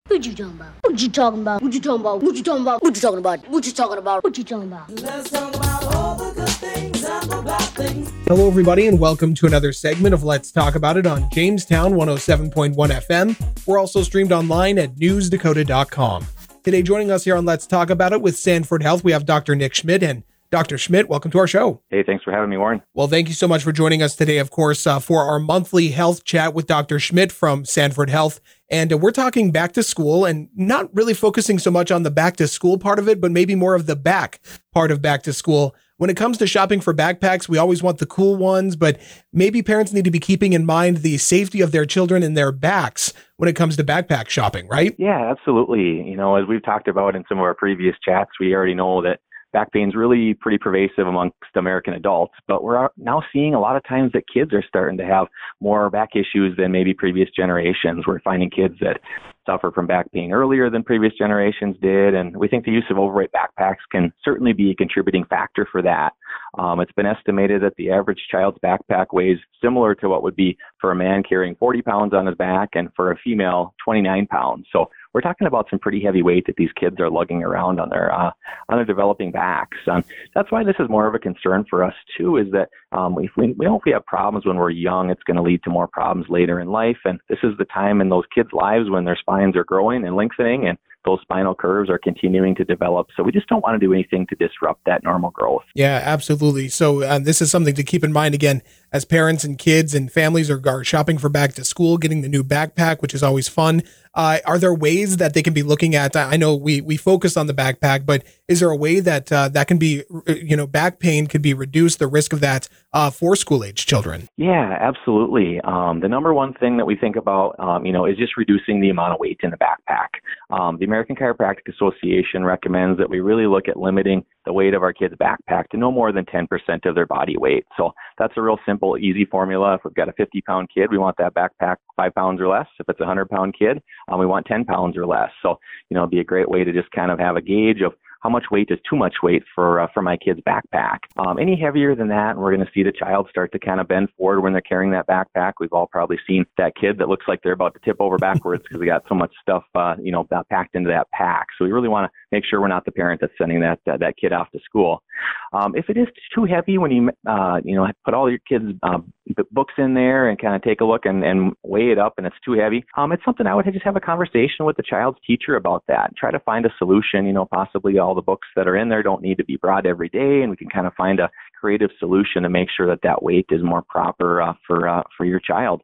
What you talking about? What you talking about? What you talking about? What you talking about? What you talking about? What you talking about? What you talking about? Let's talk about all the good things and the bad things. Hello, everybody, and welcome to another segment of Let's Talk About It on Jamestown 107.1 FM. We're also streamed online at newsdakota.com. Today, joining us here on Let's Talk About It with Sanford Health, we have Dr. Nick Schmidt. And Dr. Schmidt, welcome to our show. Hey, thanks for having me, Warren. Well, thank you so much for joining us today, of course, for our monthly health chat with Dr. Schmidt from Sanford Health. And we're talking back to school and not really focusing so much on the back to school part of it, but maybe more of the back part of back to school. When it comes to shopping for backpacks, we always want the cool ones, but maybe parents need to be keeping in mind the safety of their children and their backs when it comes to backpack shopping, right? Yeah, absolutely. You know, as we've talked about in some of our previous chats, we already know that back pain is really pretty pervasive amongst American adults, but we're now seeing a lot of times that kids are starting to have more back issues than maybe previous generations. We're finding kids that suffer from back pain earlier than previous generations did, and we think the use of overweight backpacks can certainly be a contributing factor for that. It's been estimated that the average child's backpack weighs similar to what would be for a man carrying 40 pounds on his back, and for a female, 29 pounds. So we're talking about some pretty heavy weight that these kids are lugging around on their developing backs. That's why this is more of a concern for us too. Is that if we have problems when we're young, it's going to lead to more problems later in life. And this is the time in those kids' lives when their spines are growing and lengthening, and those spinal curves are continuing to develop. So we just don't want to do anything to disrupt that normal growth. Yeah, absolutely. So this is something to keep in mind again, as parents and kids and families are shopping for back to school, getting the new backpack, which is always fun. Are there ways that they can be looking at? I know we focus on the backpack, but is there a way that that can be, back pain could be reduced, the risk of that for school-age children? Yeah, absolutely. The number one thing that we think about, is just reducing the amount of weight in the backpack. The American Chiropractic Association recommends that we really look at limiting the weight of our kids' backpack to no more than 10% of their body weight. So that's a real simple, easy formula. If we've got a 50-pound kid, we want that backpack 5 pounds or less. If it's a 100-pound kid, we want 10 pounds or less. So, it'd be a great way to just kind of have a gauge of how much weight is too much weight for my kid's backpack. Any heavier than that, and we're going to see the child start to kind of bend forward when they're carrying that backpack. We've all probably seen that kid that looks like they're about to tip over backwards because they got so much stuff, packed into that pack. So we really want to make sure we're not the parent that's sending that kid off to school. If it is too heavy, when you put all your kids' books in there and kind of take a look and weigh it up, and it's too heavy, it's something I would just have a conversation with the child's teacher about that and try to find a solution. Possibly all the books that are in there don't need to be brought every day, and we can kind of find a creative solution to make sure that weight is more proper for your child.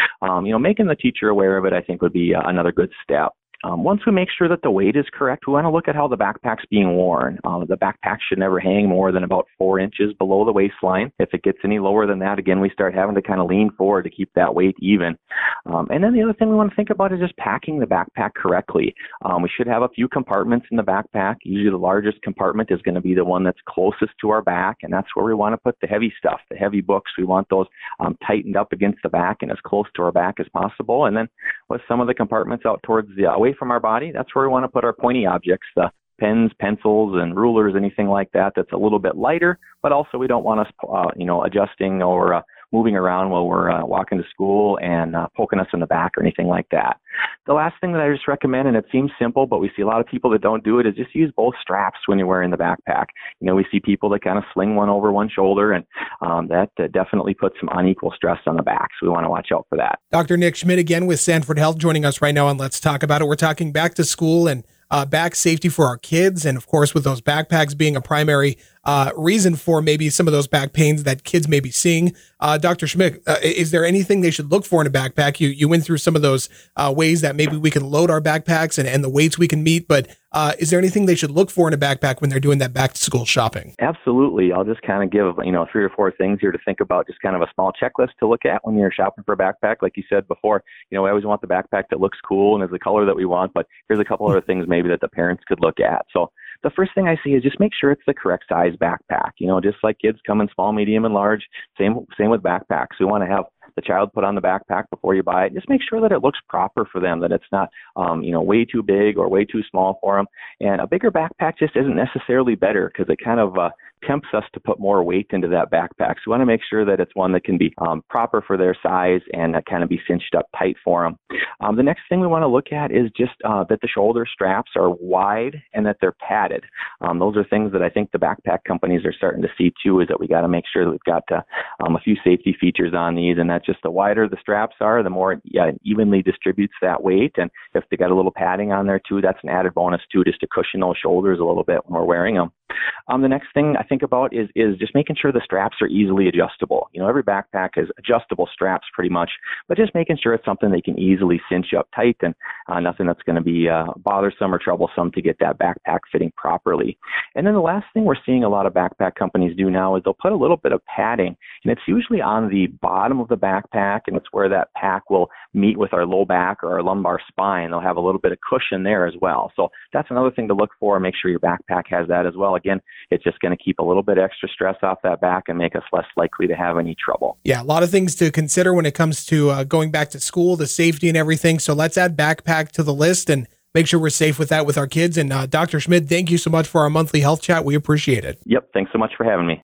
Making the teacher aware of it, I think, would be another good step. Once we make sure that the weight is correct, we want to look at how the backpack's being worn. The backpack should never hang more than about 4 inches below the waistline. If it gets any lower than that, again, we start having to kind of lean forward to keep that weight even. And then the other thing we want to think about is just packing the backpack correctly. We should have a few compartments in the backpack. Usually the largest compartment is going to be the one that's closest to our back, and that's where we want to put the heavy stuff, the heavy books. We want those tightened up against the back and as close to our back as possible. And then with some of the compartments out towards the away from our body, that's where we want to put our pointy objects, the pens, pencils, and rulers, anything like that that's a little bit lighter, but also we don't want us, adjusting or moving around while we're walking to school and poking us in the back or anything like that. The last thing that I just recommend, and it seems simple, but we see a lot of people that don't do it, is just use both straps when you're wearing the backpack. We see people that kind of sling one over one shoulder, and that definitely puts some unequal stress on the back. So we want to watch out for that. Dr. Nick Schmidt again with Sanford Health joining us right now on Let's Talk About It. We're talking back to school and back safety for our kids. And of course, with those backpacks being a primary reason for maybe some of those back pains that kids may be seeing. Dr. Schmidt, is there anything they should look for in a backpack? You went through some of those ways that maybe we can load our backpacks and the weights we can meet, but is there anything they should look for in a backpack when they're doing that back to school shopping? Absolutely. I'll just kind of give, 3 or 4 things here to think about, just kind of a small checklist to look at when you're shopping for a backpack. Like you said before, we always want the backpack that looks cool and is the color that we want, but here's a couple other things maybe that the parents could look at. So the first thing I see is just make sure it's the correct size backpack. Just like kids come in small, medium, and large, same with backpacks. We want to have the child put on the backpack before you buy it. Just make sure that it looks proper for them, that it's not, way too big or way too small for them. And a bigger backpack just isn't necessarily better because it kind of tempts us to put more weight into that backpack. So we want to make sure that it's one that can be proper for their size and kind of be cinched up tight for them. The next thing we want to look at is just that the shoulder straps are wide and that they're padded. Those are things that I think the backpack companies are starting to see too, is that we got to make sure that we've got a few safety features on these, and that's just the wider the straps are, the more it evenly distributes that weight. And if they got a little padding on there too, that's an added bonus too, just to cushion those shoulders a little bit when we're wearing them. The next thing I think about is just making sure the straps are easily adjustable. Every backpack has adjustable straps pretty much, but just making sure it's something they can easily cinch up tight and nothing that's going to be bothersome or troublesome to get that backpack fitting properly. And then the last thing we're seeing a lot of backpack companies do now is they'll put a little bit of padding, and it's usually on the bottom of the backpack, and it's where that pack will meet with our low back or our lumbar spine. They'll have a little bit of cushion there as well. So that's another thing to look for. Make sure your backpack has that as well. Again, it's just going to keep a little bit extra stress off that back and make us less likely to have any trouble. Yeah, a lot of things to consider when it comes to going back to school, the safety and everything. So let's add backpack to the list and make sure we're safe with that with our kids. And Dr. Schmid, thank you so much for our monthly health chat. We appreciate it. Yep. Thanks so much for having me.